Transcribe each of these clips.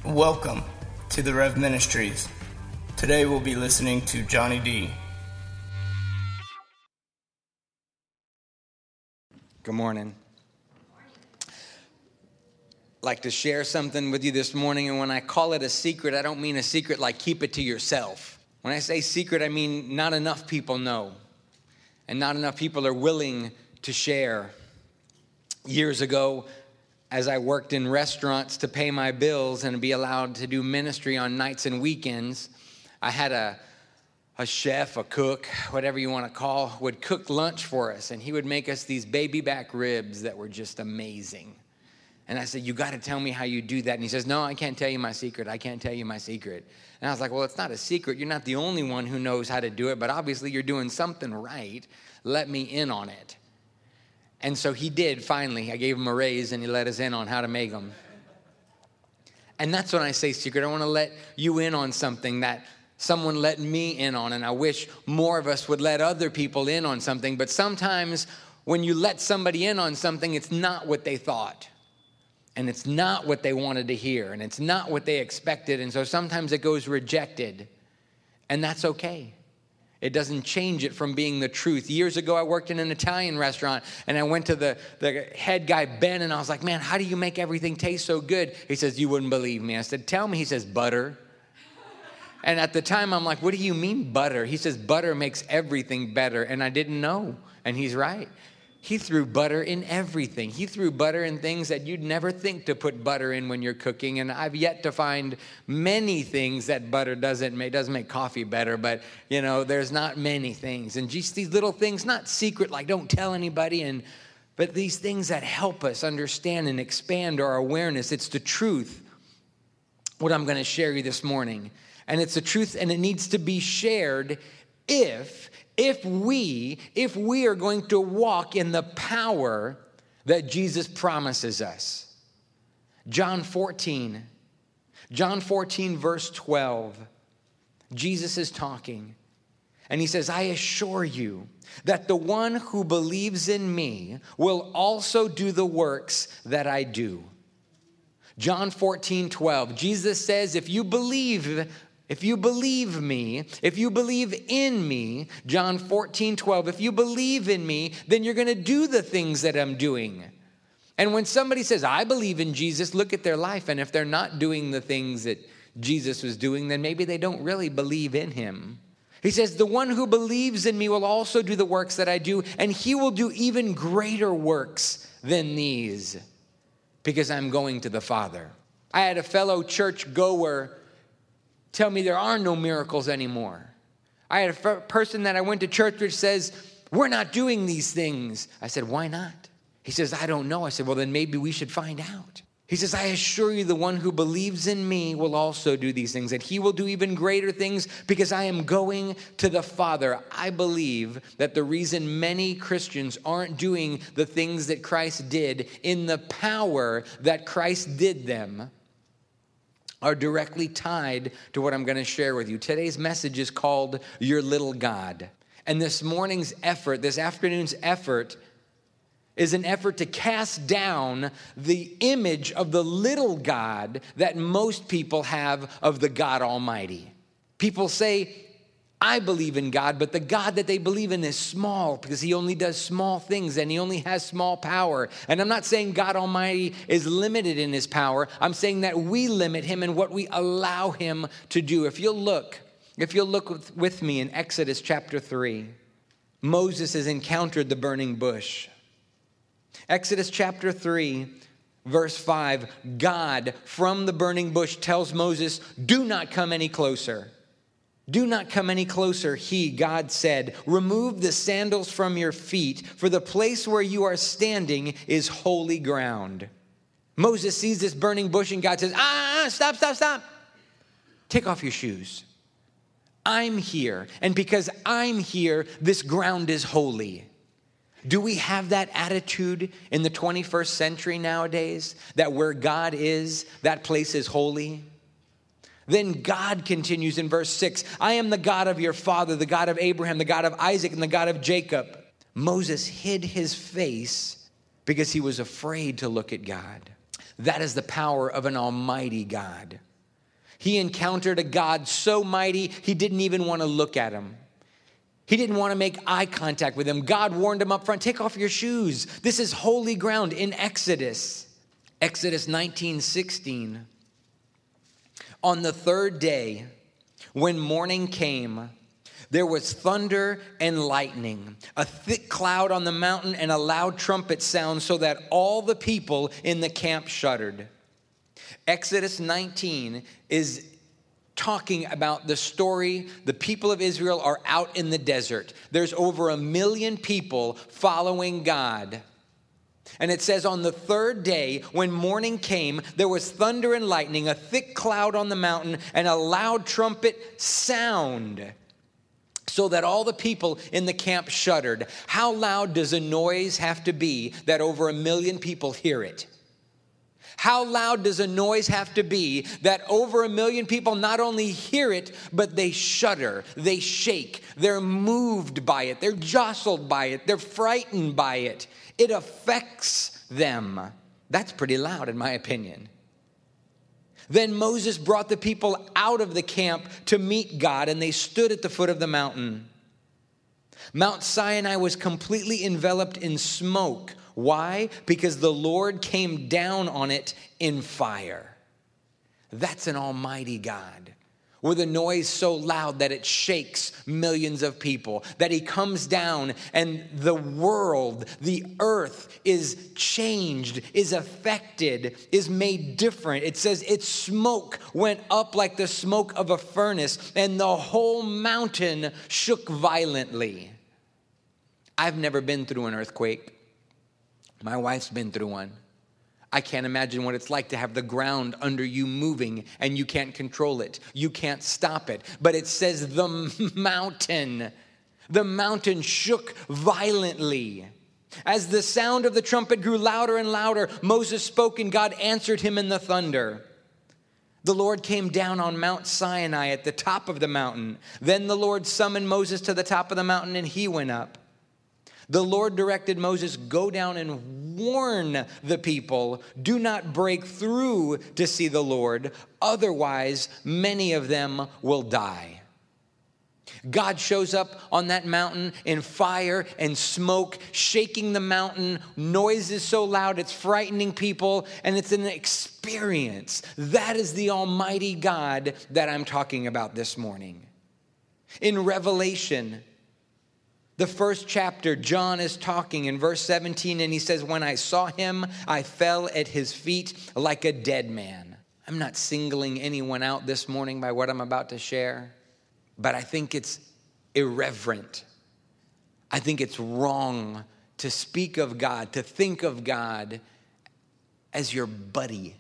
Welcome to the Rev Ministries. Today we'll be listening to Johnny D. Good morning. I'd like to share something with you this morning, and when I call it a secret, I don't mean a secret like keep it to yourself. When I say secret, I mean not enough people know, and not enough people are willing to share. Years ago, as I worked in restaurants to pay my bills and be allowed to do ministry on nights and weekends, I had a chef, a cook, whatever you want to call, would cook lunch for us, and he would make us these baby back ribs that were just amazing. And I said, you got to tell me how you do that. And he says, no, I can't tell you my secret. I can't tell you my secret. And I was like, well, it's not a secret. You're not the only one who knows how to do it, but obviously you're doing something right. Let me in on it. And so he did, finally. I gave him a raise, and he let us in on how to make them. And that's when I say secret. I want to let you in on something that someone let me in on, and I wish more of us would let other people in on something. But sometimes when you let somebody in on something, it's not what they thought, and it's not what they wanted to hear, and it's not what they expected, and so sometimes it goes rejected, and that's okay. It doesn't change it from being the truth. Years ago, I worked in an Italian restaurant, and I went to the head guy, Ben, and I was like, man, how do you make everything taste so good? He says, you wouldn't believe me. I said, tell me. He says, butter. And at the time, I'm like, what do you mean butter? He says, butter makes everything better. And I didn't know. And he's right. He threw butter in everything. He threw butter in things that you'd never think to put butter in when you're cooking. And I've yet to find many things that butter doesn't make. It doesn't make coffee better, but, there's not many things. And just these little things, not secret, like don't tell anybody, but these things that help us understand and expand our awareness. It's the truth, what I'm going to share you this morning. And it's the truth, and it needs to be shared if we are going to walk in the power that Jesus promises us. John 14 verse 12, Jesus is talking, and he says, I assure you that the one who believes in me will also do the works that I do. John 14:12, Jesus says, if you believe me, if you believe in me, John 14:12, if you believe in me, then you're going to do the things that I'm doing. And when somebody says, I believe in Jesus, look at their life. And if they're not doing the things that Jesus was doing, then maybe they don't really believe in him. He says, the one who believes in me will also do the works that I do, and he will do even greater works than these, because I'm going to the Father. I had a fellow church goer tell me there are no miracles anymore. I had a person that I went to church with says, we're not doing these things. I said, why not? He says, I don't know. I said, well, then maybe we should find out. He says, I assure you the one who believes in me will also do these things, and he will do even greater things because I am going to the Father. I believe that the reason many Christians aren't doing the things that Christ did in the power that Christ did them are directly tied to what I'm going to share with you. Today's message is called Your Little God. And this morning's effort, this afternoon's effort, is an effort to cast down the image of the little God that most people have of the God Almighty. People say, I believe in God, but the God that they believe in is small because he only does small things and he only has small power. And I'm not saying God Almighty is limited in his power. I'm saying that we limit him in what we allow him to do. If you'll look with me in Exodus chapter 3, Moses has encountered the burning bush. Exodus chapter 3, verse 5, God from the burning bush tells Moses, do not come any closer. Do not come any closer, God said. Remove the sandals from your feet, for the place where you are standing is holy ground. Moses sees this burning bush, and God says, stop. Take off your shoes. I'm here, and because I'm here, this ground is holy. Do we have that attitude in the 21st century nowadays, that where God is, that place is holy? Then God continues in verse 6, I am the God of your father, the God of Abraham, the God of Isaac, and the God of Jacob. Moses hid his face because he was afraid to look at God. That is the power of an almighty God. He encountered a God so mighty, he didn't even want to look at him. He didn't want to make eye contact with him. God warned him up front, take off your shoes. This is holy ground in Exodus. Exodus 19:16. On the third day, when morning came, there was thunder and lightning, a thick cloud on the mountain, and a loud trumpet sound, so that all the people in the camp shuddered. Exodus 19 is talking about the story. The people of Israel are out in the desert. There's over 1 million people following God. And it says, on the third day, when morning came, there was thunder and lightning, a thick cloud on the mountain, and a loud trumpet sound, so that all the people in the camp shuddered. How loud does a noise have to be that over 1 million people hear it? How loud does a noise have to be that over 1 million people not only hear it, but they shudder, they shake, they're moved by it, they're jostled by it, they're frightened by it. It affects them. That's pretty loud, in my opinion. Then Moses brought the people out of the camp to meet God, and they stood at the foot of the mountain. Mount Sinai was completely enveloped in smoke. Why? Because the Lord came down on it in fire. That's an almighty God, with a noise so loud that it shakes millions of people, that he comes down and the world, the earth is changed, is affected, is made different. It says its smoke went up like the smoke of a furnace, and the whole mountain shook violently. I've never been through an earthquake. My wife's been through one. I can't imagine what it's like to have the ground under you moving and you can't control it. You can't stop it. But it says the mountain shook violently. As the sound of the trumpet grew louder and louder, Moses spoke and God answered him in the thunder. The Lord came down on Mount Sinai at the top of the mountain. Then the Lord summoned Moses to the top of the mountain and he went up. The Lord directed Moses, go down and warn the people. Do not break through to see the Lord. Otherwise, many of them will die. God shows up on that mountain in fire and smoke, shaking the mountain. Noise is so loud, it's frightening people, and it's an experience. That is the Almighty God that I'm talking about this morning. In Revelation, the first chapter, John is talking in verse 17, and he says, when I saw him, I fell at his feet like a dead man. I'm not singling anyone out this morning by what I'm about to share, but I think it's irreverent. I think it's wrong to speak of God, to think of God as your buddy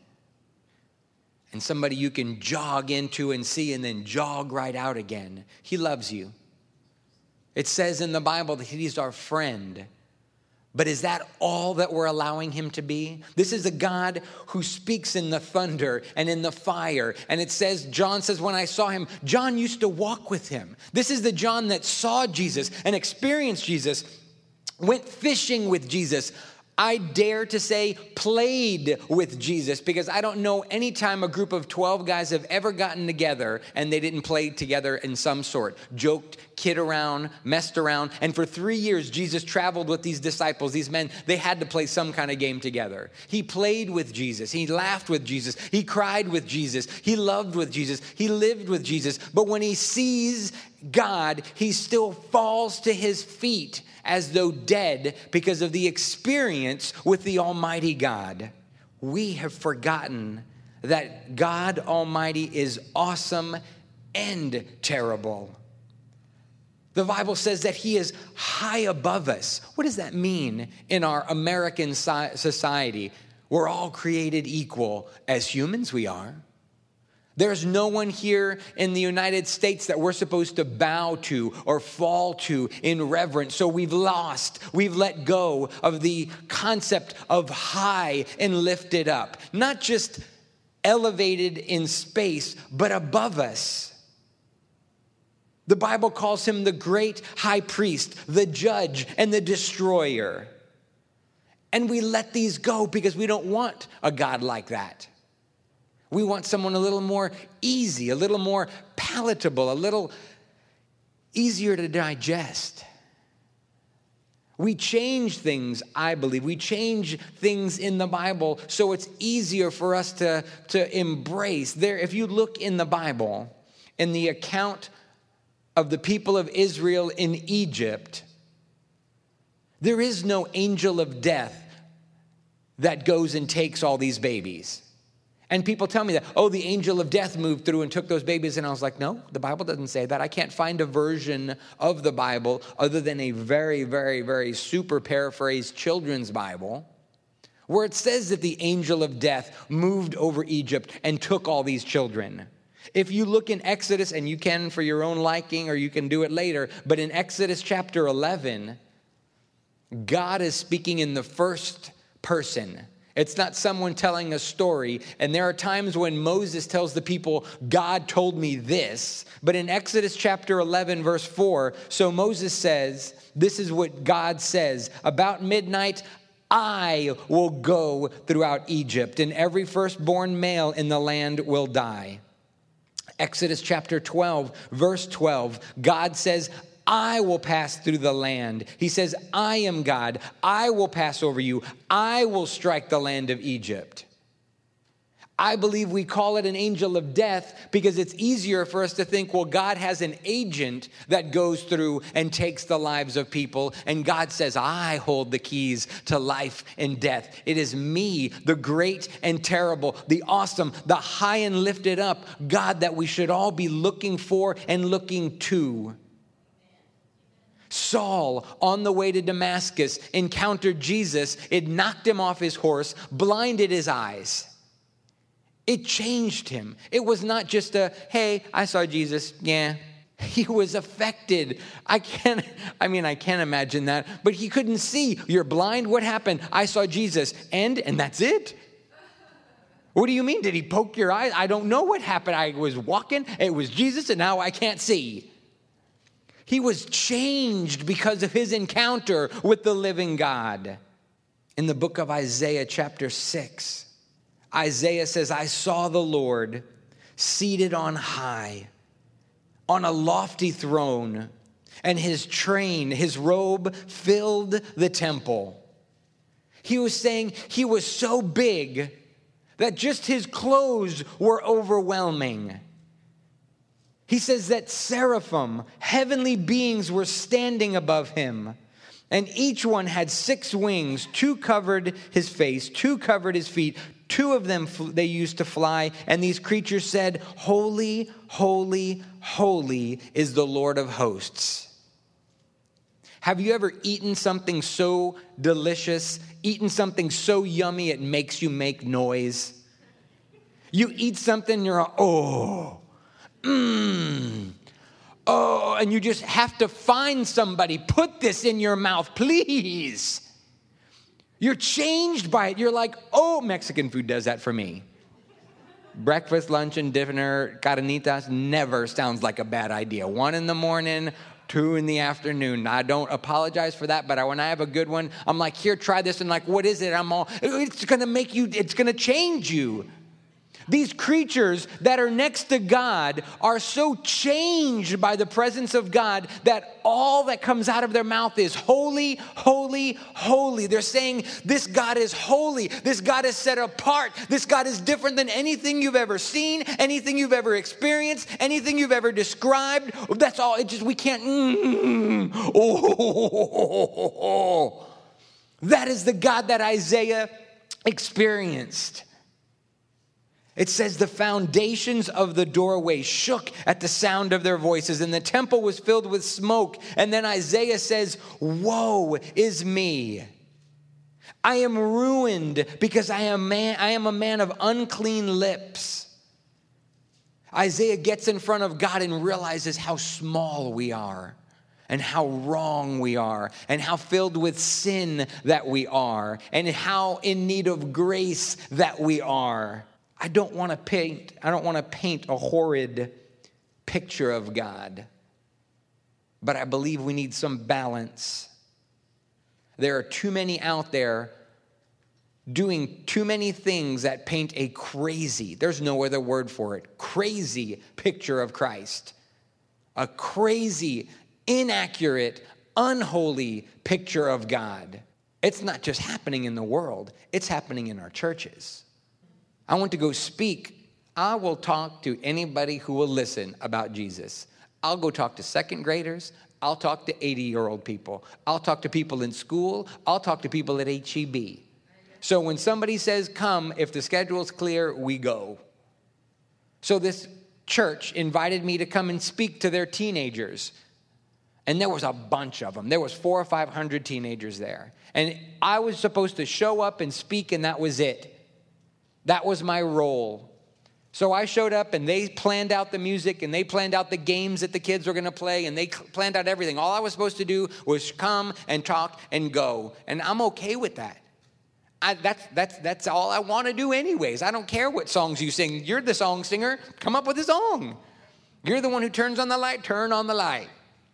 and somebody you can jog into and see and then jog right out again. He loves you. It says in the Bible that he's our friend. But is that all that we're allowing him to be? This is a God who speaks in the thunder and in the fire. And it says, John says, when I saw him, John used to walk with him. This is the John that saw Jesus and experienced Jesus, went fishing with Jesus. I dare to say played with Jesus, because I don't know any time a group of 12 guys have ever gotten together and they didn't play together in some sort, joked, kid around, messed around. And for 3 years, Jesus traveled with these disciples, these men. They had to play some kind of game together. He played with Jesus. He laughed with Jesus. He cried with Jesus. He loved with Jesus. He lived with Jesus. But when he sees God, he still falls to his feet as though dead because of the experience with the Almighty God. We have forgotten that God Almighty is awesome and terrible. The Bible says that he is high above us. What does that mean in our American society? We're all created equal. As humans, we are. There's no one here in the United States that we're supposed to bow to or fall to in reverence. So we've let go of the concept of high and lifted up. Not just elevated in space, but above us. The Bible calls him the great high priest, the judge, and the destroyer. And we let these go because we don't want a God like that. We want someone a little more easy, a little more palatable, a little easier to digest. We change things, I believe. We change things in the Bible so it's easier for us to embrace. If you look in the Bible, in the account of the people of Israel in Egypt, there is no angel of death that goes and takes all these babies. And people tell me that, the angel of death moved through and took those babies. And I was like, no, the Bible doesn't say that. I can't find a version of the Bible other than a very, very, very super paraphrased children's Bible where it says that the angel of death moved over Egypt and took all these children. If you look in Exodus, and you can for your own liking or you can do it later, but in Exodus chapter 11, God is speaking in the first person. It's not someone telling a story. And there are times when Moses tells the people, God told me this. But in Exodus chapter 11, verse 4, so Moses says, this is what God says, about midnight, I will go throughout Egypt, and every firstborn male in the land will die. Exodus chapter 12, verse 12, God says, I will pass through the land. He says, I am God. I will pass over you. I will strike the land of Egypt. I believe we call it an angel of death because it's easier for us to think, well, God has an agent that goes through and takes the lives of people. And God says, I hold the keys to life and death. It is me, the great and terrible, the awesome, the high and lifted up God that we should all be looking for and looking to. Saul, on the way to Damascus, encountered Jesus. It knocked him off his horse, blinded his eyes. It changed him. It was not just hey, I saw Jesus. Yeah. He was affected. I can't imagine that, but he couldn't see. You're blind? What happened? I saw Jesus. And that's it? What do you mean? Did he poke your eyes? I don't know what happened. I was walking. It was Jesus, and now I can't see. He was changed because of his encounter with the living God. In the book of Isaiah, chapter 6, Isaiah says, I saw the Lord seated on high, on a lofty throne, and his train, his robe, filled the temple. He was saying he was so big that just his clothes were overwhelming. He says that seraphim, heavenly beings, were standing above him. And each one had 6 wings. 2 covered his face, 2 covered his feet. 2 of them they used to fly. And these creatures said, Holy, holy, holy is the Lord of hosts. Have you ever eaten something so delicious, eaten something so yummy it makes you make noise? You eat something, you're and you just have to find somebody. Put this in your mouth, please. You're changed by it. You're like, Mexican food does that for me. Breakfast, lunch, and dinner, carnitas never sounds like a bad idea. 1 in the morning, 2 in the afternoon. I don't apologize for that, but when I have a good one, I'm like, here, try this. And like, what is it? It's going to change you. These creatures that are next to God are so changed by the presence of God that all that comes out of their mouth is holy, holy, holy. They're saying this God is holy. This God is set apart. This God is different than anything you've ever seen, anything you've ever experienced, anything you've ever described. That's all. We can't. That is the God that Isaiah experienced. It says the foundations of the doorway shook at the sound of their voices, and the temple was filled with smoke. And then Isaiah says, woe is me. I am ruined because I am a man of unclean lips. Isaiah gets in front of God and realizes how small we are, and how wrong we are, and how filled with sin that we are, and how in need of grace that we are. I don't want to paint a horrid picture of God, but I believe we need some balance. There are too many out there doing too many things that paint a crazy, there's no other word for it, crazy picture of Christ. A crazy, inaccurate, unholy picture of God. It's not just happening in the world, it's happening in our churches. I want to go speak. I will talk to anybody who will listen about Jesus. I'll go talk to second graders. I'll talk to 80-year-old people. I'll talk to people in school. I'll talk to people at HEB. So when somebody says come, if the schedule's clear, we go. So this church invited me to come and speak to their teenagers. And there was a bunch of them. There was 400 or 500 teenagers there. And I was supposed to show up and speak, and that was it. That was my role. So I showed up, and they planned out the music, and they planned out the games that the kids were going to play, and they planned out everything. All I was supposed to do was come and talk and go. And I'm okay with that. That's all I want to do anyways. I don't care what songs you sing. You're the song singer. Come up with a song. You're the one who turns on the light. Turn on the light.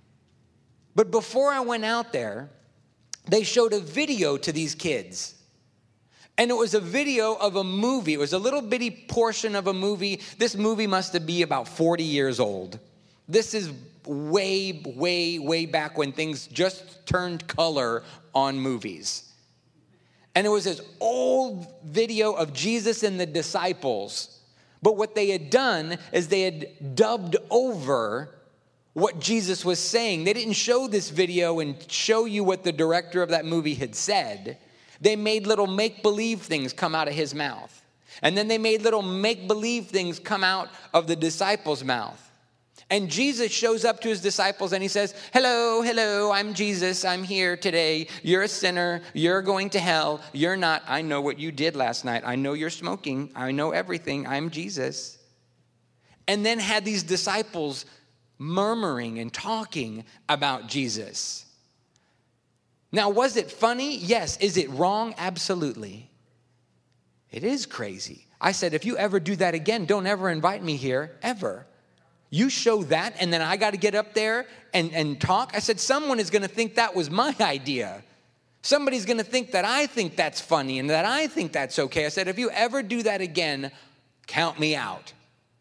But before I went out there, they showed a video to these kids. And it was a video of a movie. It was a little bitty portion of a movie. This movie must have been about 40 years old. This is way, way, way back when things just turned color on movies. And it was this old video of Jesus and the disciples. But what they had done is they had dubbed over what Jesus was saying. They didn't show this video and show you what the director of that movie had said. They made little make-believe things come out of his mouth. And then they made little make-believe things come out of the disciples' mouth. And Jesus shows up to his disciples and he says, hello, I'm Jesus. I'm here today. You're a sinner. You're going to hell. You're not. I know what you did last night. I know you're smoking. I know everything. I'm Jesus. And then had these disciples murmuring and talking about Jesus. Now, was it funny? Yes. Is it wrong? Absolutely. It is crazy. I said, if you ever do that again, don't ever invite me here, ever. You show that, and then I got to get up there and talk. I said, someone is going to think that was my idea. Somebody's going to think that I think that's funny and that I think that's okay. I said, if you ever do that again, count me out.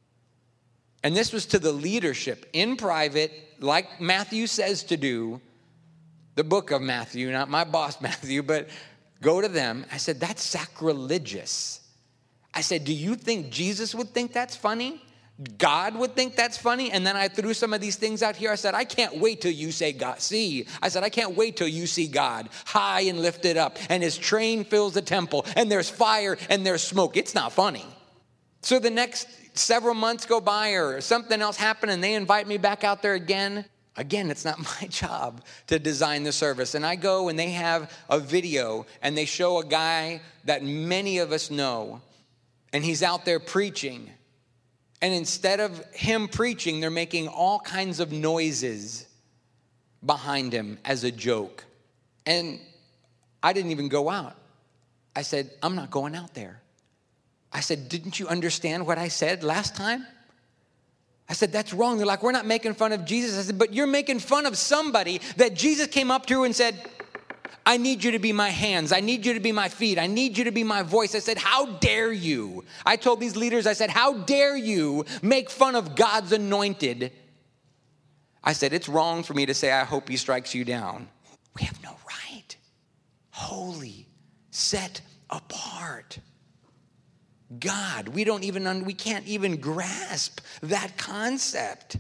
And this was to the leadership in private, like Matthew says to do, the book of Matthew, not my boss Matthew, but go to them. I said, that's sacrilegious. I said, do you think Jesus would think that's funny? God would think that's funny? And then I threw some of these things out here. I said, I can't wait till you say God. I said, I can't wait till you see God high and lifted up, and his train fills the temple, and there's fire and there's smoke. It's not funny. So the next several months go by, or something else happened, and they invite me back out there again. Again, it's not my job to design the service. And I go, and they have a video, and they show a guy that many of us know, and he's out there preaching. And instead of him preaching, they're making all kinds of noises behind him as a joke. And I didn't even go out. I said, I'm not going out there. I said, didn't you understand what I said last time? I said, that's wrong. They're like, we're not making fun of Jesus. I said, but you're making fun of somebody that Jesus came up to and said, I need you to be my hands. I need you to be my feet. I need you to be my voice. I said, how dare you? I told these leaders, I said, how dare you make fun of God's anointed? I said, it's wrong for me to say, I hope he strikes you down. We have no right. Holy, set apart. God, we can't even grasp that concept.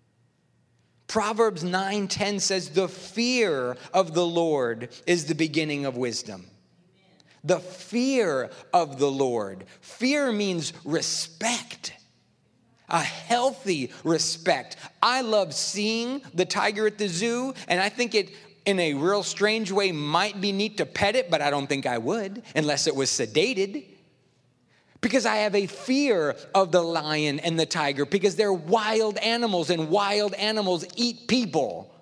Proverbs 9:10 says, the fear of the Lord is the beginning of wisdom. The fear of the Lord. Fear means respect. A healthy respect. I love seeing the tiger at the zoo, and I think it, in a real strange way, might be neat to pet it, but I don't think I would unless it was sedated. Because I have a fear of the lion and the tiger, because they're wild animals, and wild animals eat people.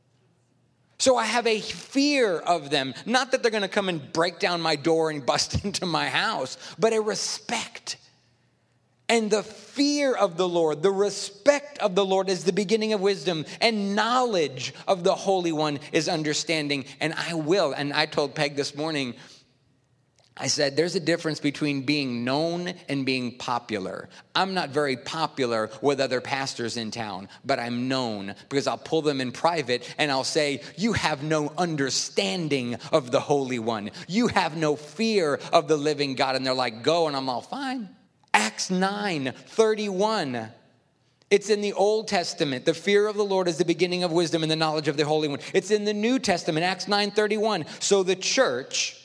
So I have a fear of them. Not that they're going to come and break down my door and bust into my house, but a respect. And the fear of the Lord, the respect of the Lord is the beginning of wisdom, and knowledge of the Holy One is understanding. And I told Peg this morning, I said, there's a difference between being known and being popular. I'm not very popular with other pastors in town, but I'm known because I'll pull them in private and I'll say, you have no understanding of the Holy One. You have no fear of the living God. And they're like, go. And I'm all, fine. Acts 9:31. It's in the Old Testament. The fear of the Lord is the beginning of wisdom and the knowledge of the Holy One. It's in the New Testament, Acts 9:31. So the church,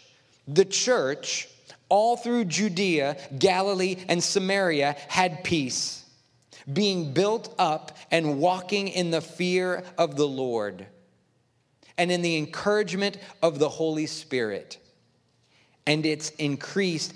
all through Judea, Galilee, and Samaria had peace, being built up and walking in the fear of the Lord and in the encouragement of the Holy Spirit. And it increased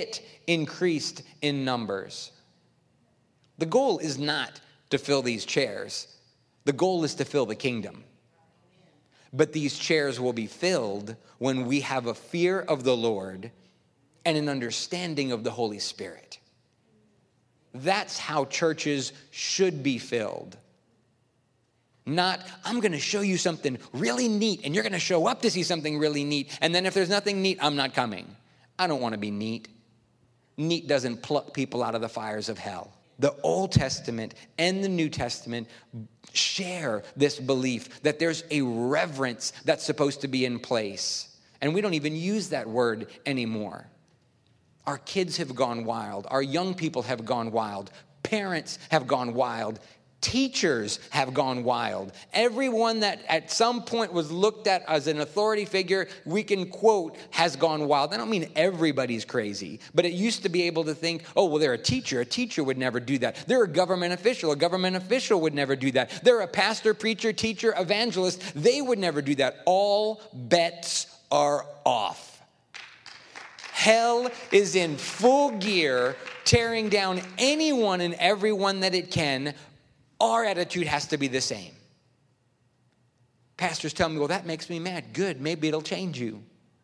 in numbers. The goal is not to fill these chairs. The goal is to fill the kingdom. But these chairs will be filled when we have a fear of the Lord and an understanding of the Holy Spirit. That's how churches should be filled. Not, I'm going to show you something really neat, and you're going to show up to see something really neat, and then if there's nothing neat, I'm not coming. I don't want to be neat. Neat doesn't pluck people out of the fires of hell. The Old Testament and the New Testament share this belief that there's a reverence that's supposed to be in place. And we don't even use that word anymore. Our kids have gone wild. Our young people have gone wild. Parents have gone wild. Teachers have gone wild. Everyone that at some point was looked at as an authority figure, we can quote, has gone wild. I don't mean everybody's crazy, but it used to be able to think, oh, well, they're a teacher. A teacher would never do that. They're a government official. A government official would never do that. They're a pastor, preacher, teacher, evangelist. They would never do that. All bets are off. Hell is in full gear, tearing down anyone and everyone that it can. Our attitude has to be the same. Pastors tell me, well, that makes me mad. Good, maybe it'll change you.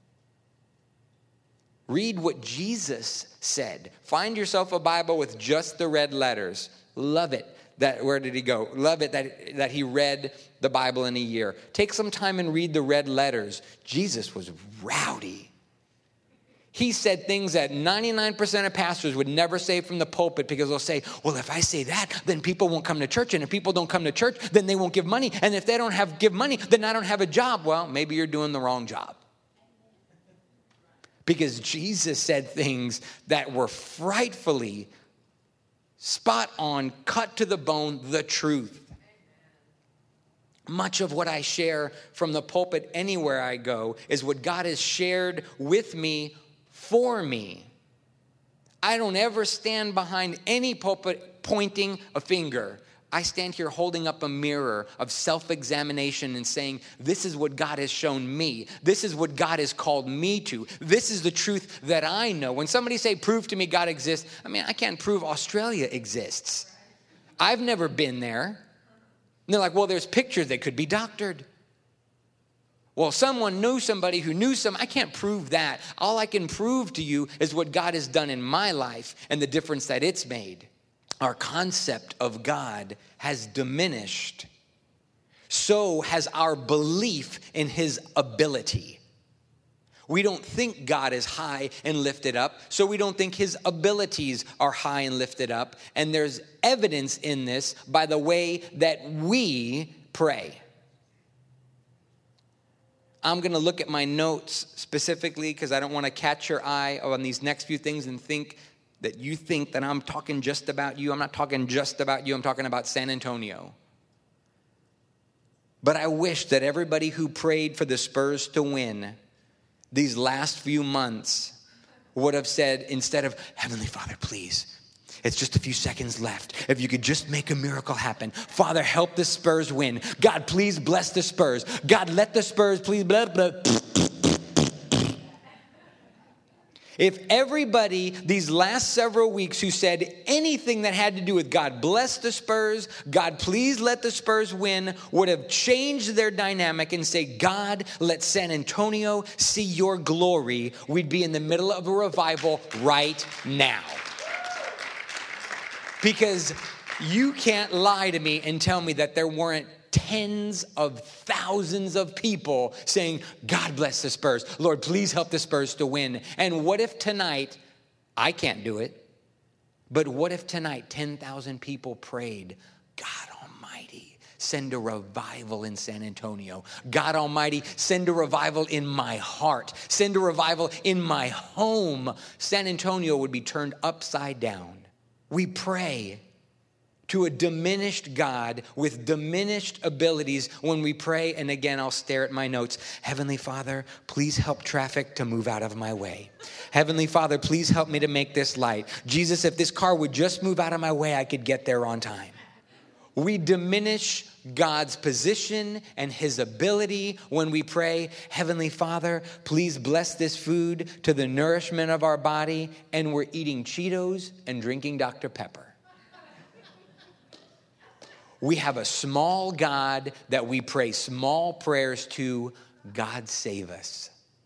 Read what Jesus said. Find yourself a Bible with just the red letters. Love it. Where did he go? Love it that he read the Bible in a year. Take some time and read the red letters. Jesus was rowdy. He said things that 99% of pastors would never say from the pulpit because they'll say, well, if I say that, then people won't come to church. And if people don't come to church, then they won't give money. And if they don't give money, then I don't have a job. Well, maybe you're doing the wrong job. Because Jesus said things that were frightfully spot on, cut to the bone, the truth. Much of what I share from the pulpit anywhere I go is what God has shared with me for me. I don't ever stand behind any pulpit pointing a finger. I stand here holding up a mirror of self-examination and saying, this is what God has shown me. This is what God has called me to. This is the truth that I know. When somebody say, prove to me God exists, I mean, I can't prove Australia exists. I've never been there. And they're like, well, there's pictures that could be doctored. Well, someone knew somebody who knew I can't prove that. All I can prove to you is what God has done in my life and the difference that it's made. Our concept of God has diminished. So has our belief in his ability. We don't think God is high and lifted up, so we don't think his abilities are high and lifted up. And there's evidence in this by the way that we pray. I'm going to look at my notes specifically because I don't want to catch your eye on these next few things and think that you think that I'm talking just about you. I'm not talking just about you. I'm talking about San Antonio. But I wish that everybody who prayed for the Spurs to win these last few months would have said, instead of, Heavenly Father, please, it's just a few seconds left. If you could just make a miracle happen. Father, help the Spurs win. God, please bless the Spurs. God, let the Spurs please blah, blah. If everybody these last several weeks who said anything that had to do with God bless the Spurs, God please let the Spurs win, would have changed their dynamic and say, God, let San Antonio see your glory, we'd be in the middle of a revival right now. Because you can't lie to me and tell me that there weren't tens of thousands of people saying, God bless the Spurs. Lord, please help the Spurs to win. And what if tonight, I can't do it, but what if tonight 10,000 people prayed, God Almighty, send a revival in San Antonio. God Almighty, send a revival in my heart. Send a revival in my home. San Antonio would be turned upside down. We pray to a diminished God with diminished abilities when we pray. And again, I'll stare at my notes. Heavenly Father, please help traffic to move out of my way. Heavenly Father, please help me to make this light. Jesus, if this car would just move out of my way, I could get there on time. We diminish God's position and his ability when we pray, Heavenly Father, please bless this food to the nourishment of our body, and we're eating Cheetos and drinking Dr. Pepper. We have a small God that we pray small prayers to. God save us.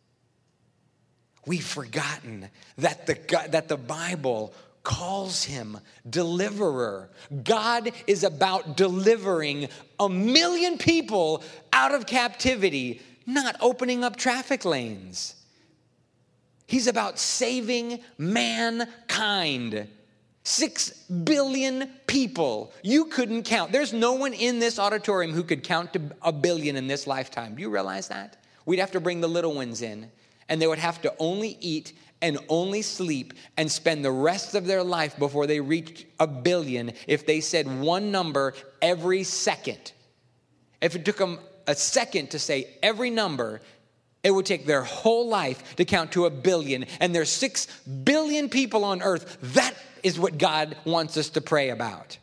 We've forgotten that the Bible calls him deliverer. God is about delivering 1 million people out of captivity, not opening up traffic lanes. He's about saving mankind. 6 billion people. You couldn't count. There's no one in this auditorium who could count to 1 billion in this lifetime. Do you realize that? We'd have to bring the little ones in, and they would have to only eat and only sleep and spend the rest of their life before they reached 1 billion if they said one number every second. If it took them a second to say every number, it would take their whole life to count to 1 billion. And there's 6 billion people on earth. That is what God wants us to pray about.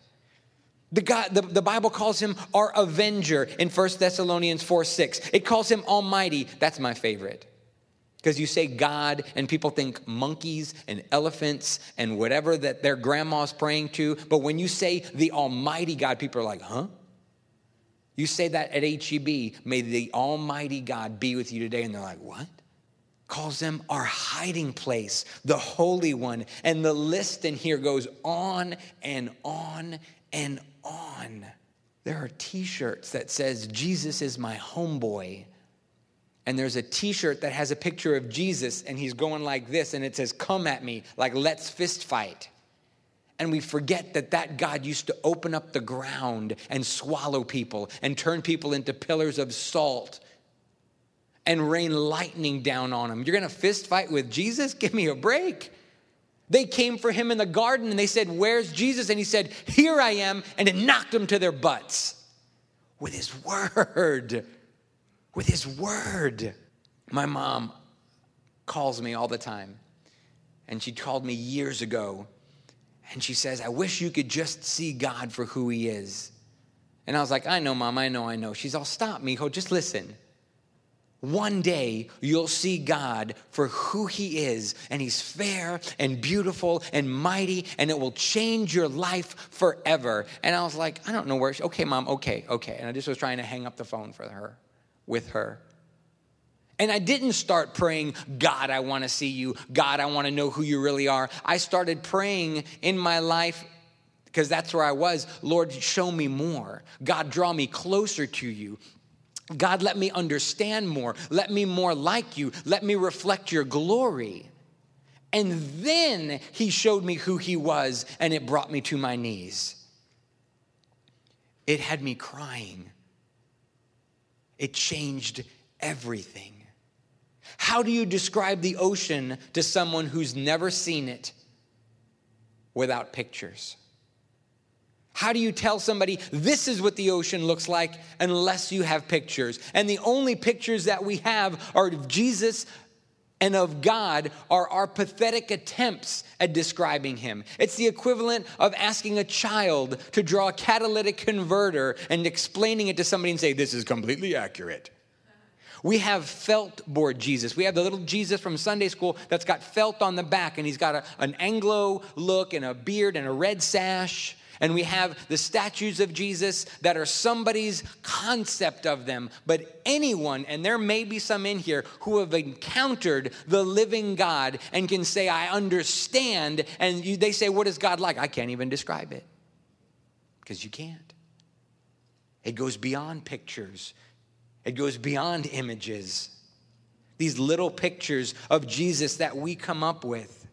The Bible calls him our avenger in 1 Thessalonians 4:6. It calls him Almighty. That's my favorite. Because you say God and people think monkeys and elephants and whatever that their grandma's praying to. But when you say the Almighty God, people are like, huh? You say that at HEB, may the Almighty God be with you today. And they're like, what? Calls them our hiding place, the Holy One. And the list in here goes on and on and on. There are t-shirts that says, Jesus is my homeboy. And there's a t-shirt that has a picture of Jesus and he's going like this and it says, come at me, like let's fist fight. And we forget that God used to open up the ground and swallow people and turn people into pillars of salt and rain lightning down on them. You're going to fist fight with Jesus? Give me a break. They came for him in the garden and they said, where's Jesus? And he said, here I am. And it knocked them to their butts with his word. With his word. My mom calls me all the time. And she called me years ago. And she says, I wish you could just see God for who he is. And I was like, I know, Mom, I know. She's all, stop, Mijo, just listen. One day you'll see God for who he is, and he's fair and beautiful and mighty, and it will change your life forever. And I was like, I don't know where okay, Mom, okay. And I just was trying to hang up the phone with her. And I didn't start praying, God, I want to see you. God, I want to know who you really are. I started praying in my life because that's where I was. Lord, show me more. God, draw me closer to you. God, let me understand more. Let me more like you. Let me reflect your glory. And then he showed me who he was, and it brought me to my knees. It had me crying. It changed everything. How do you describe the ocean to someone who's never seen it without pictures? How do you tell somebody this is what the ocean looks like unless you have pictures? And the only pictures that we have are of Jesus and of God are our pathetic attempts at describing him. It's the equivalent of asking a child to draw a catalytic converter and explaining it to somebody and say, this is completely accurate. We have felt board Jesus. We have the little Jesus from Sunday school that's got felt on the back, and he's got an Anglo look and a beard and a red sash. And we have the statues of Jesus that are somebody's concept of them. But anyone, and there may be some in here, who have encountered the living God and can say, I understand. And they say, what is God like? I can't even describe it. Because you can't. It goes beyond pictures. It goes beyond images. These little pictures of Jesus that we come up with.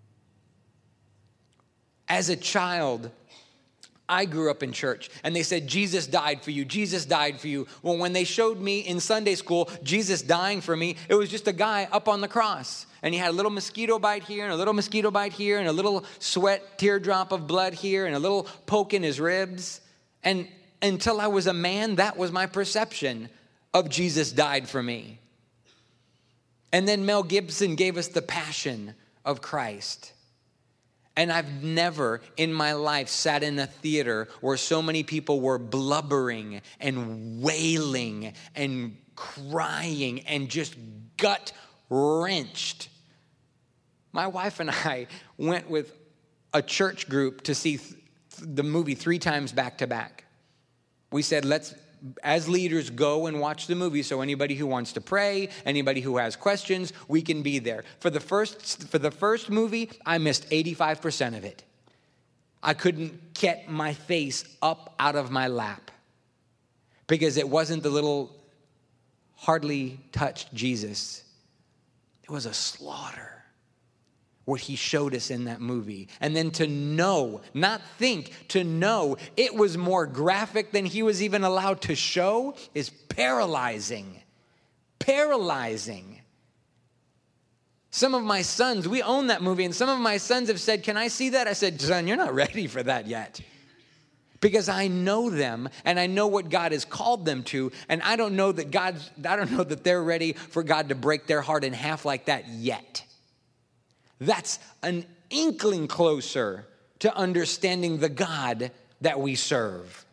As a child, I grew up in church, and they said, Jesus died for you. Jesus died for you. Well, when they showed me in Sunday school, Jesus dying for me, it was just a guy up on the cross. And he had a little mosquito bite here, and a little mosquito bite here, and a little sweat teardrop of blood here, and a little poke in his ribs. And until I was a man, that was my perception of Jesus died for me. And then Mel Gibson gave us the Passion of Christ. And I've never in my life sat in a theater where so many people were blubbering and wailing and crying and just gut-wrenched. My wife and I went with a church group to see the movie 3 times back to back. We said, let's, as leaders, go and watch the movie so anybody who wants to pray, anybody who has questions, we can be there. For the first movie, I missed 85% of it. I couldn't get my face up out of my lap because it wasn't the little hardly touched Jesus. It was a slaughter, what he showed us in that movie. And then to know, not think, to know it was more graphic than he was even allowed to show is paralyzing. Paralyzing. Some of my sons, we own that movie, and some of my sons have said, can I see that? I said, son, you're not ready for that yet. Because I know them, and I know what God has called them to, and I don't know that they're ready for God to break their heart in half like that yet. That's an inkling closer to understanding the God that we serve.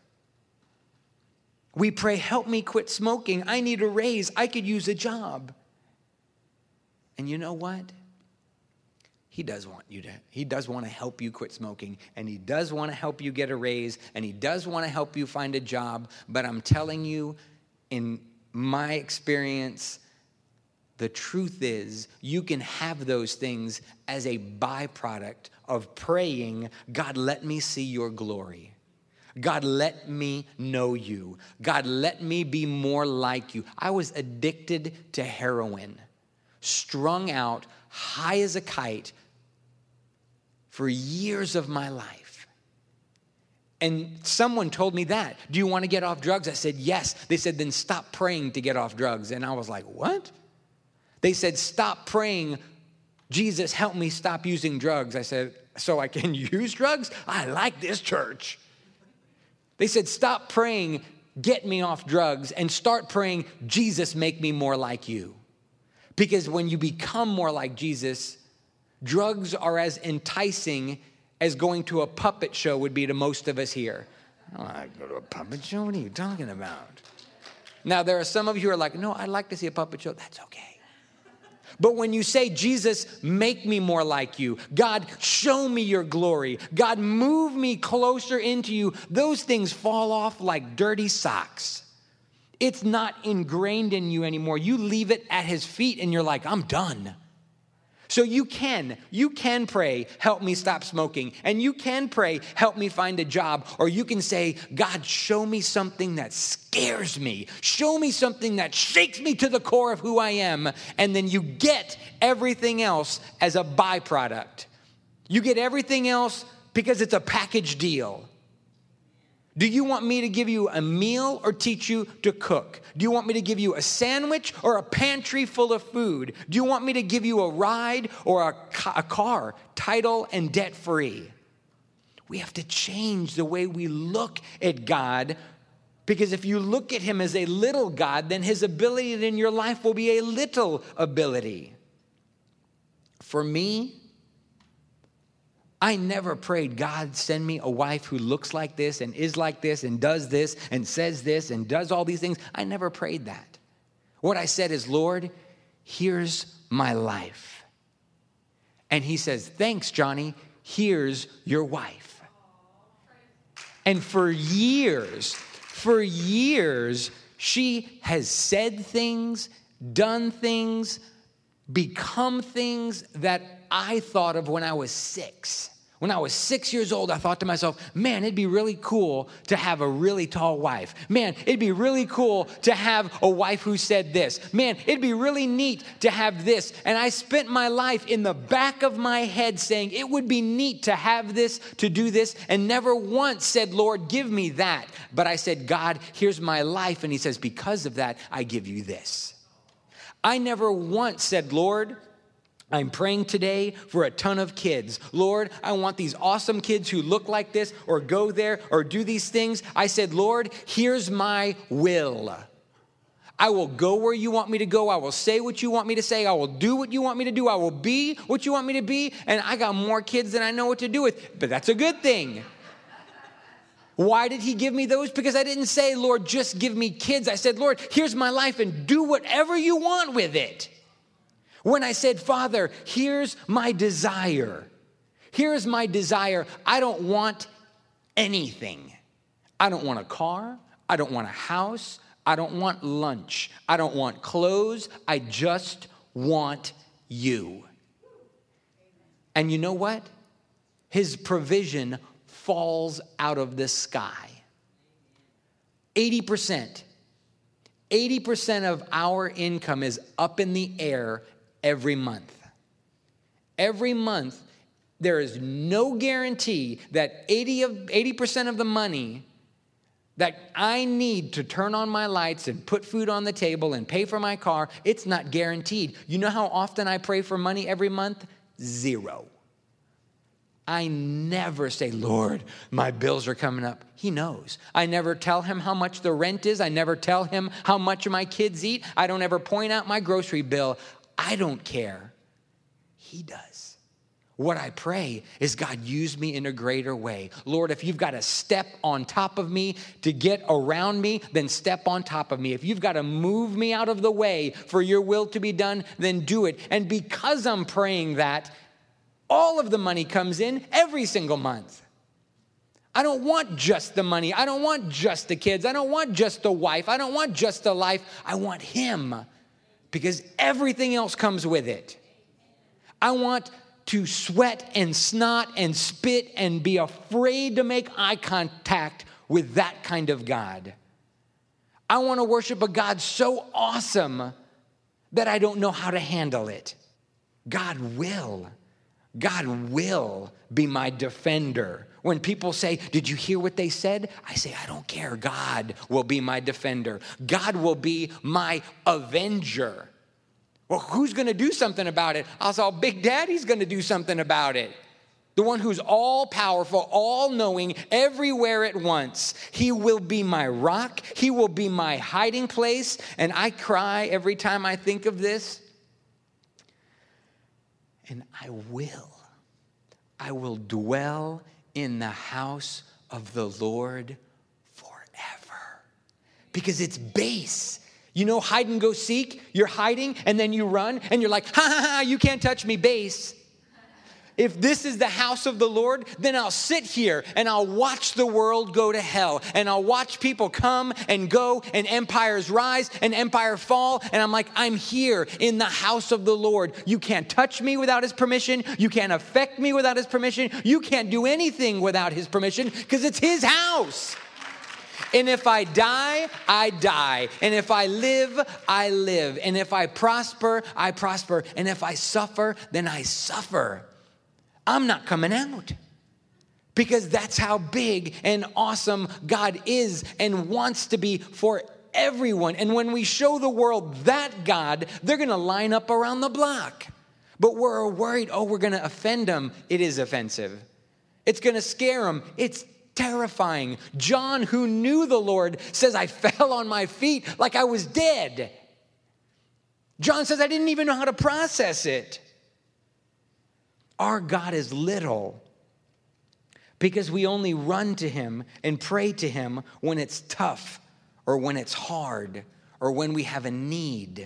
We pray, help me quit smoking. I need a raise. I could use a job. And you know what? He does want to help you quit smoking, and he does want to help you get a raise, and he does want to help you find a job. But I'm telling you, in my experience, the truth is, you can have those things as a byproduct of praying, God, let me see your glory. God, let me know you. God, let me be more like you. I was addicted to heroin, strung out, high as a kite for years of my life. And someone told me that. Do you want to get off drugs? I said, yes. They said, then stop praying to get off drugs. And I was like, what? They said, stop praying, Jesus, help me stop using drugs. I said, so I can use drugs? I like this church. They said, stop praying, get me off drugs, and start praying, Jesus, make me more like you. Because when you become more like Jesus, drugs are as enticing as going to a puppet show would be to most of us here. I don't want to go to a puppet show. What are you talking about? Now, there are some of you who are like, no, I'd like to see a puppet show. That's okay. But when you say, Jesus, make me more like you. God, show me your glory. God, move me closer into you. Those things fall off like dirty socks. It's not ingrained in you anymore. You leave it at his feet and you're like, I'm done. So you can pray, help me stop smoking. And you can pray, help me find a job. Or you can say, God, show me something that scares me. Show me something that shakes me to the core of who I am. And then you get everything else as a byproduct. You get everything else because it's a package deal. Do you want me to give you a meal or teach you to cook? Do you want me to give you a sandwich or a pantry full of food? Do you want me to give you a ride or a car, title and debt free? We have to change the way we look at God, because if you look at him as a little God, then his ability in your life will be a little ability. For me, I never prayed, God, send me a wife who looks like this and is like this and does this and says this and does all these things. I never prayed that. What I said is, Lord, here's my life. And he says, thanks, Johnny. Here's your wife. And for years, she has said things, done things, become things that I thought of when I was 6. When I was 6 years old, I thought to myself, man, it'd be really cool to have a really tall wife. Man, it'd be really cool to have a wife who said this. Man, it'd be really neat to have this. And I spent my life in the back of my head saying, it would be neat to have this, to do this, and never once said, Lord, give me that. But I said, God, here's my life. And he says, because of that, I give you this. I never once said, Lord, I'm praying today for a ton of kids. Lord, I want these awesome kids who look like this or go there or do these things. I said, Lord, here's my will. I will go where you want me to go. I will say what you want me to say. I will do what you want me to do. I will be what you want me to be. And I got more kids than I know what to do with. But that's a good thing. Why did he give me those? Because I didn't say, Lord, just give me kids. I said, Lord, here's my life and do whatever you want with it. When I said, Father, here's my desire. Here's my desire. I don't want anything. I don't want a car. I don't want a house. I don't want lunch. I don't want clothes. I just want you. And you know what? His provision falls out of the sky. 80% of our income is up in the air every month. Every month, there is no guarantee that 80% of the money that I need to turn on my lights and put food on the table and pay for my car, it's not guaranteed. You know how often I pray for money every month? 0. I never say, Lord, my bills are coming up. He knows. I never tell him how much the rent is. I never tell him how much my kids eat. I don't ever point out my grocery bill. I don't care. He does. What I pray is, God, use me in a greater way. Lord, if you've got to step on top of me to get around me, then step on top of me. If you've got to move me out of the way for your will to be done, then do it. And because I'm praying that, all of the money comes in every single month. I don't want just the money. I don't want just the kids. I don't want just the wife. I don't want just the life. I want him, because everything else comes with it. I want to sweat and snot and spit and be afraid to make eye contact with that kind of God. I want to worship a God so awesome that I don't know how to handle it. God will be my defender. When people say, did you hear what they said? I say, I don't care. God will be my defender. God will be my avenger. Well, who's going to do something about it? I'll say, Big Daddy's going to do something about it. The one who's all powerful, all knowing, everywhere at once. He will be my rock. He will be my hiding place. And I cry every time I think of this. And I will dwell in the house of the Lord forever. Because it's base. You know, hide and go seek. You're hiding and then you run and you're like, ha ha ha, you can't touch me, base. If this is the house of the Lord, then I'll sit here and I'll watch the world go to hell. And I'll watch people come and go and empires rise and empire fall. And I'm like, I'm here in the house of the Lord. You can't touch me without his permission. You can't affect me without his permission. You can't do anything without his permission, because it's his house. And if I die, I die. And if I live, I live. And if I prosper, I prosper. And if I suffer, then I suffer. I'm not coming out, because that's how big and awesome God is and wants to be for everyone. And when we show the world that God, they're going to line up around the block. But we're worried, we're going to offend them. It is offensive. It's going to scare them. It's terrifying. John, who knew the Lord, says, I fell on my feet like I was dead. John says, I didn't even know how to process it. Our God is little because we only run to him and pray to him when it's tough or when it's hard or when we have a need.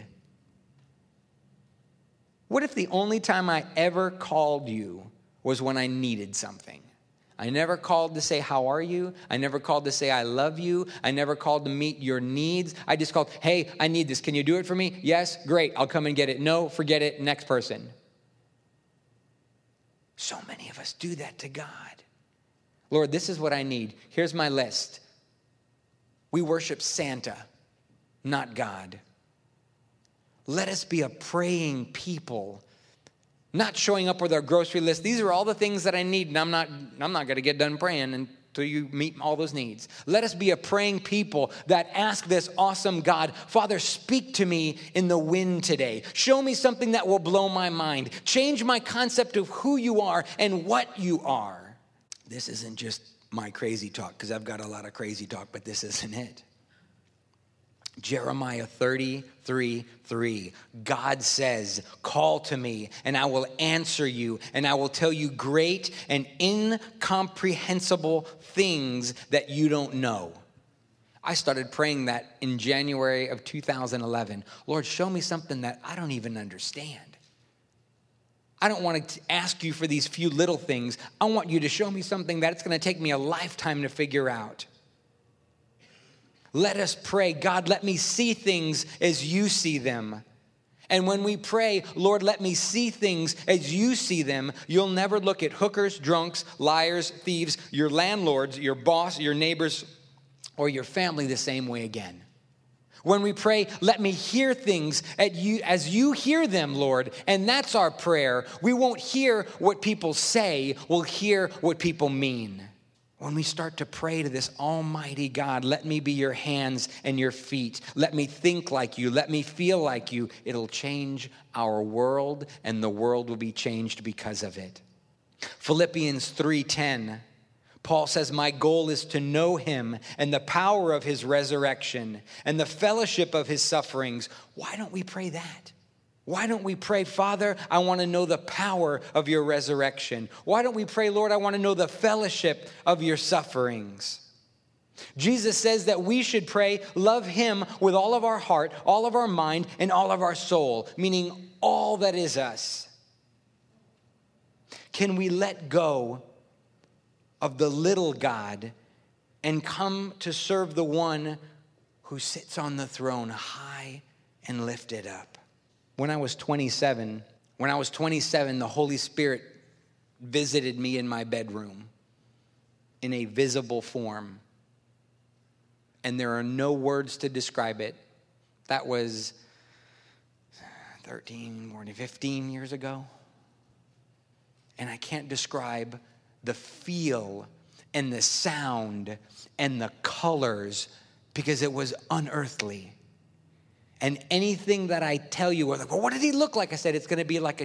What if the only time I ever called you was when I needed something? I never called to say, how are you? I never called to say, I love you. I never called to meet your needs. I just called, hey, I need this. Can you do it for me? Yes, great. I'll come and get it. No, forget it. Next person. So many of us do that to God. Lord, this is what I need. Here's my list. We worship Santa, not God. Let us be a praying people, not showing up with our grocery list. These are all the things that I need, and I'm not going to get done praying until you meet all those needs. Let us be a praying people that ask this awesome God, Father, speak to me in the wind today. Show me something that will blow my mind. Change my concept of who you are and what you are. This isn't just my crazy talk, because I've got a lot of crazy talk, but this isn't it. Jeremiah 33:3. God says, call to me and I will answer you and I will tell you great and incomprehensible things that you don't know. I started praying that in January of 2011. Lord, show me something that I don't even understand. I don't want to ask you for these few little things. I want you to show me something that it's going to take me a lifetime to figure out. Let us pray, God, let me see things as you see them. And when we pray, Lord, let me see things as you see them, you'll never look at hookers, drunks, liars, thieves, your landlords, your boss, your neighbors, or your family the same way again. When we pray, let me hear things as you hear them, Lord. And that's our prayer. We won't hear what people say, we'll hear what people mean. When we start to pray to this almighty God, let me be your hands and your feet. Let me think like you. Let me feel like you. It'll change our world, and the world will be changed because of it. Philippians 3:10. Paul says, my goal is to know him and the power of his resurrection and the fellowship of his sufferings. Why don't we pray that? Why don't we pray, Father, I want to know the power of your resurrection? Why don't we pray, Lord, I want to know the fellowship of your sufferings? Jesus says that we should pray, love him with all of our heart, all of our mind, and all of our soul, meaning all that is us. Can we let go of the little God and come to serve the one who sits on the throne high and lifted up? When I was 27, the Holy Spirit visited me in my bedroom in a visible form. And there are no words to describe it. That was 15 years ago. And I can't describe the feel and the sound and the colors because it was unearthly. And anything that I tell you, well, what did he look like? I said, it's going to be like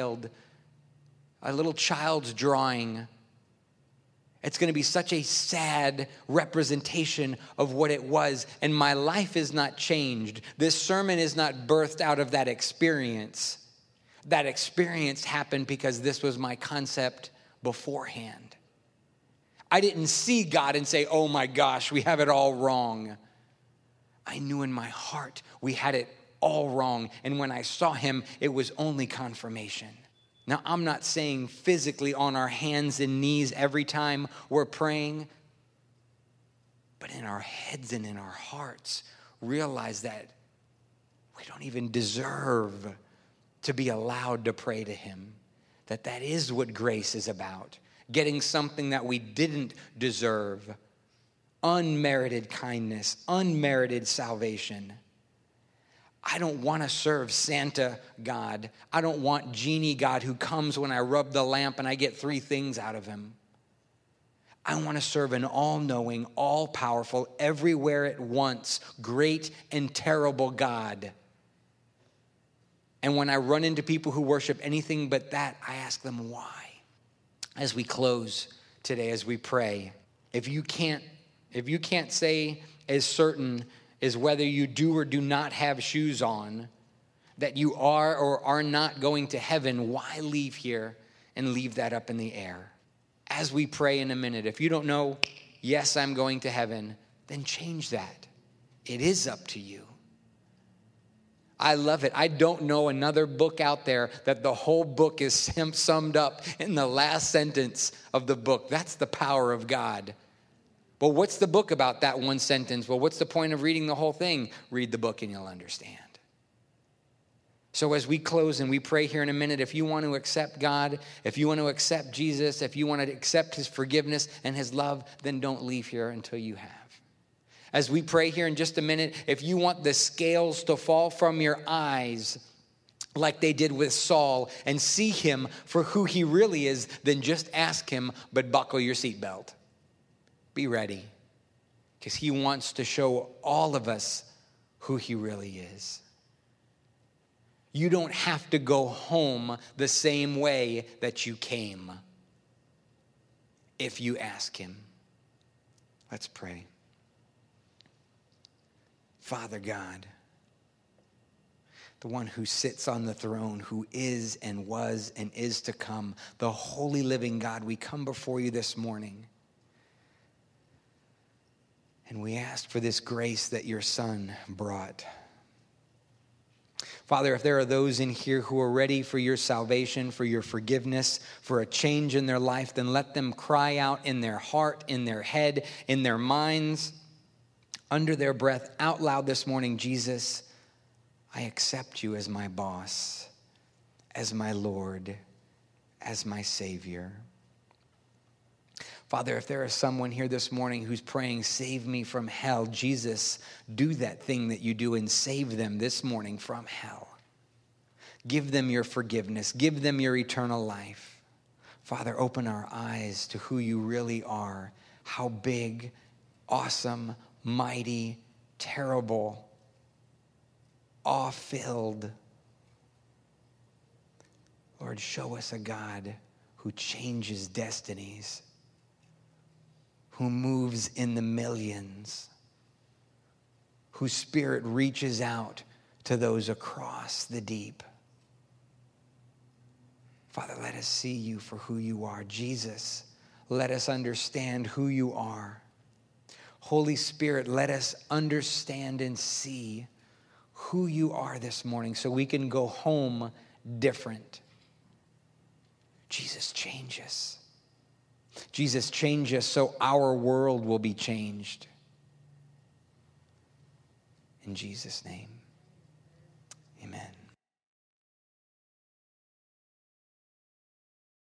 a little child's drawing. It's going to be such a sad representation of what it was. And my life is not changed. This sermon is not birthed out of that experience. That experience happened because this was my concept beforehand. I didn't see God and say, oh my gosh, we have it all wrong. I knew in my heart we had it all wrong. And when I saw him, it was only confirmation. Now, I'm not saying physically on our hands and knees every time we're praying, but in our heads and in our hearts, realize that we don't even deserve to be allowed to pray to him. That is what grace is about. Getting something that we didn't deserve. Unmerited kindness, unmerited salvation. I don't want to serve Santa God. I don't want Genie God who comes when I rub the lamp and I get 3 things out of him. I want to serve an all-knowing, all-powerful, everywhere at once, great and terrible God. And when I run into people who worship anything but that, I ask them why. As we close today, as we pray, if you can't say as certain as whether you do or do not have shoes on, that you are or are not going to heaven, why leave here and leave that up in the air? As we pray in a minute, if you don't know, yes, I'm going to heaven, then change that. It is up to you. I love it. I don't know another book out there that the whole book is summed up in the last sentence of the book. That's the power of God. Well, what's the book about that one sentence? Well, what's the point of reading the whole thing? Read the book and you'll understand. So as we close and we pray here in a minute, if you want to accept God, if you want to accept Jesus, if you want to accept his forgiveness and his love, then don't leave here until you have. As we pray here in just a minute, if you want the scales to fall from your eyes like they did with Saul and see him for who he really is, then just ask him, but buckle your seatbelt. Be ready, because he wants to show all of us who he really is. You don't have to go home the same way that you came if you ask him. Let's pray. Father God, the one who sits on the throne, who is and was and is to come, the holy living God, we come before you this morning. And we ask for this grace that your Son brought. Father, if there are those in here who are ready for your salvation, for your forgiveness, for a change in their life, then let them cry out in their heart, in their head, in their minds, under their breath, out loud this morning, Jesus, I accept you as my boss, as my Lord, as my Savior. Father, if there is someone here this morning who's praying, save me from hell, Jesus, do that thing that you do and save them this morning from hell. Give them your forgiveness. Give them your eternal life. Father, open our eyes to who you really are, how big, awesome, mighty, terrible, awe-filled. Lord, show us a God who changes destinies, who moves in the millions, whose spirit reaches out to those across the deep. Father, let us see you for who you are. Jesus, let us understand who you are. Holy Spirit, let us understand and see who you are this morning so we can go home different. Jesus, change us. Jesus, change us so our world will be changed. In Jesus' name.